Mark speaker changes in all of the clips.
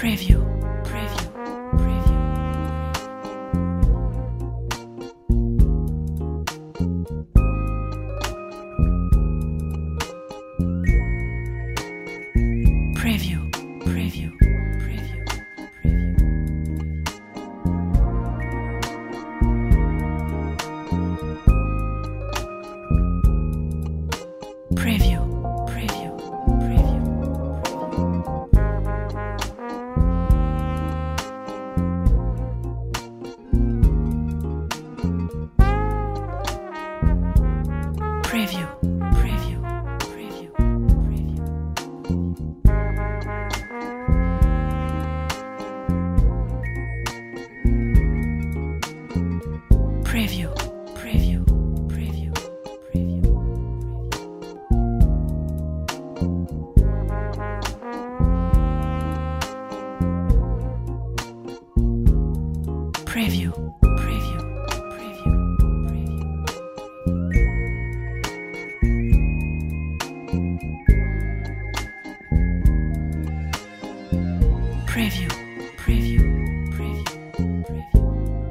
Speaker 1: Preview, preview, preview. Preview, preview, preview, preview. Preview, preview, preview. Preview, preview, preview, preview. Preview, preview, preview, preview. Preview, preview, preview, preview. Preview, preview, preview, preview.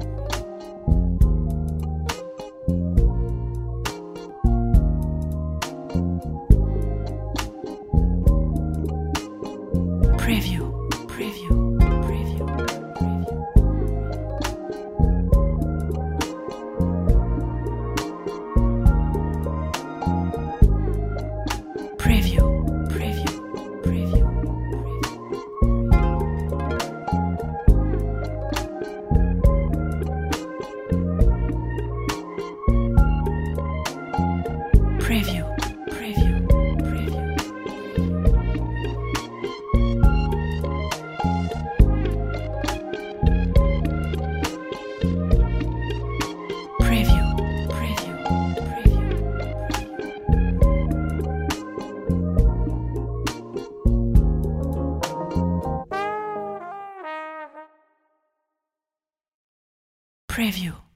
Speaker 1: Preview, preview, preview, preview. Preview, preview, preview, preview, preview, preview. Preview, preview, preview. Preview.